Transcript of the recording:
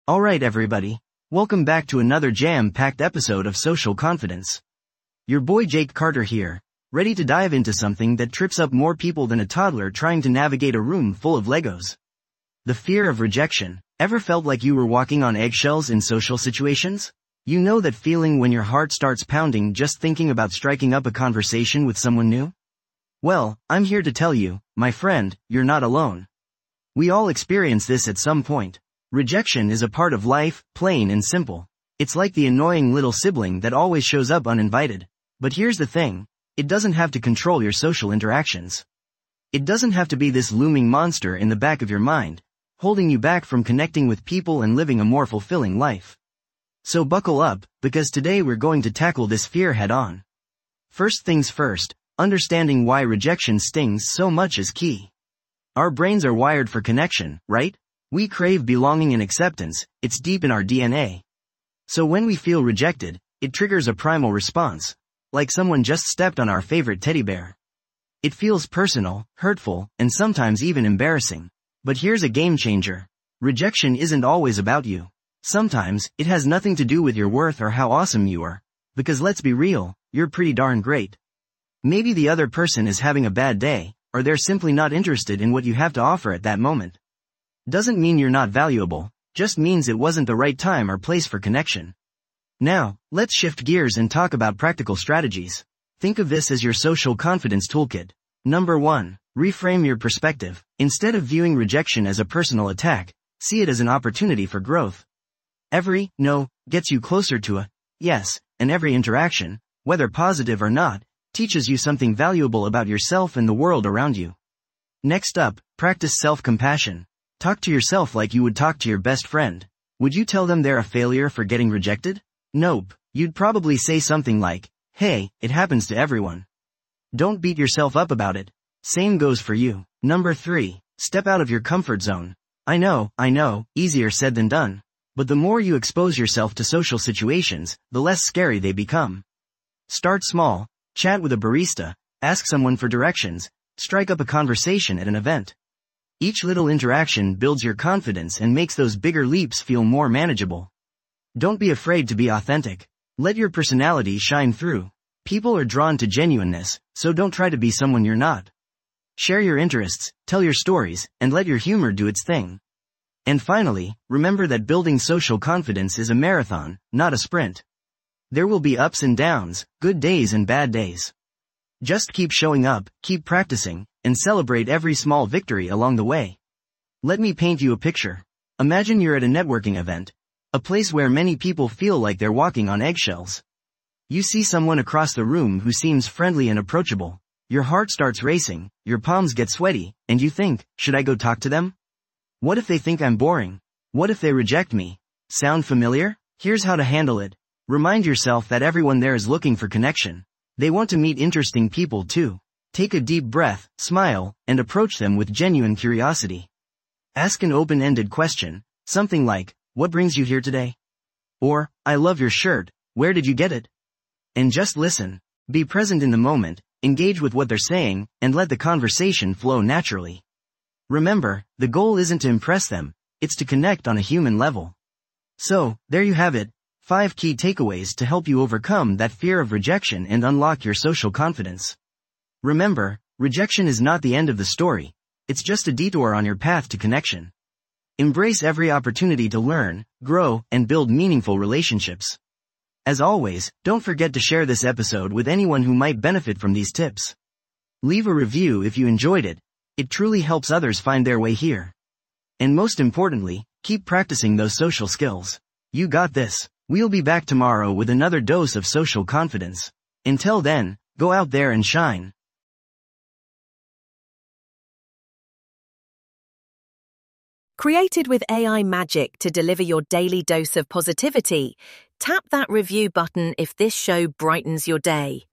Alright everybody, welcome back to another jam-packed episode of Social Confidence. Your boy Jake Carter here, ready to dive into something that trips up more people than a toddler trying to navigate a room full of Legos. The fear of rejection. Ever felt like you were walking on eggshells in social situations? You know that feeling when your heart starts pounding just thinking about striking up a conversation with someone new? Well, I'm here to tell you, my friend, you're not alone. We all experience this at some point. Rejection is a part of life, plain and simple. It's like the annoying little sibling that always shows up uninvited. But here's the thing, it doesn't have to control your social interactions. It doesn't have to be this looming monster in the back of your mind, holding you back from connecting with people and living a more fulfilling life. So buckle up, because today we're going to tackle this fear head on. First things first, understanding why rejection stings so much is key. Our brains are wired for connection, right? We crave belonging and acceptance, it's deep in our DNA. So when we feel rejected, it triggers a primal response, like someone just stepped on our favorite teddy bear. It feels personal, hurtful, and sometimes even embarrassing. But here's a game changer. Rejection isn't always about you. Sometimes, it has nothing to do with your worth or how awesome you are. Because let's be real, you're pretty darn great. Maybe the other person is having a bad day, or they're simply not interested in what you have to offer at that moment. Doesn't mean you're not valuable, just means it wasn't the right time or place for connection. Now, let's shift gears and talk about practical strategies. Think of this as your social confidence toolkit. Number 1. Reframe your perspective. Instead of viewing rejection as a personal attack, see it as an opportunity for growth. Every no gets you closer to a yes, and every interaction, whether positive or not, teaches you something valuable about yourself and the world around you. Next up, practice self-compassion. Talk to yourself like you would talk to your best friend. Would you tell them they're a failure for getting rejected? Nope. You'd probably say something like, "Hey, it happens to everyone." Don't beat yourself up about it. Same goes for you. Number 3. Step out of your comfort zone. I know, easier said than done. But the more you expose yourself to social situations, the less scary they become. Start small. Chat with a barista, ask someone for directions, strike up a conversation at an event. Each little interaction builds your confidence and makes those bigger leaps feel more manageable. Don't be afraid to be authentic. Let your personality shine through. People are drawn to genuineness, so don't try to be someone you're not. Share your interests, tell your stories, and let your humor do its thing. And finally, remember that building social confidence is a marathon, not a sprint. There will be ups and downs, good days and bad days. Just keep showing up, keep practicing, and celebrate every small victory along the way. Let me paint you a picture. Imagine you're at a networking event, a place where many people feel like they're walking on eggshells. You see someone across the room who seems friendly and approachable. Your heart starts racing, your palms get sweaty, and you think, should I go talk to them? What if they think I'm boring? What if they reject me? Sound familiar? Here's how to handle it. Remind yourself that everyone there is looking for connection. They want to meet interesting people too. Take a deep breath, smile, and approach them with genuine curiosity. Ask an open-ended question, something like, "What brings you here today?" Or, "I love your shirt, where did you get it?" And just listen. Be present in the moment, engage with what they're saying, and let the conversation flow naturally. Remember, the goal isn't to impress them, it's to connect on a human level. So, there you have it, 5 key takeaways to help you overcome that fear of rejection and unlock your social confidence. Remember, rejection is not the end of the story, it's just a detour on your path to connection. Embrace every opportunity to learn, grow, and build meaningful relationships. As always, don't forget to share this episode with anyone who might benefit from these tips. Leave a review if you enjoyed it, it truly helps others find their way here. And most importantly, keep practicing those social skills. You got this. We'll be back tomorrow with another dose of social confidence. Until then, go out there and shine. Created with AI magic to deliver your daily dose of positivity, tap that review button if this show brightens your day.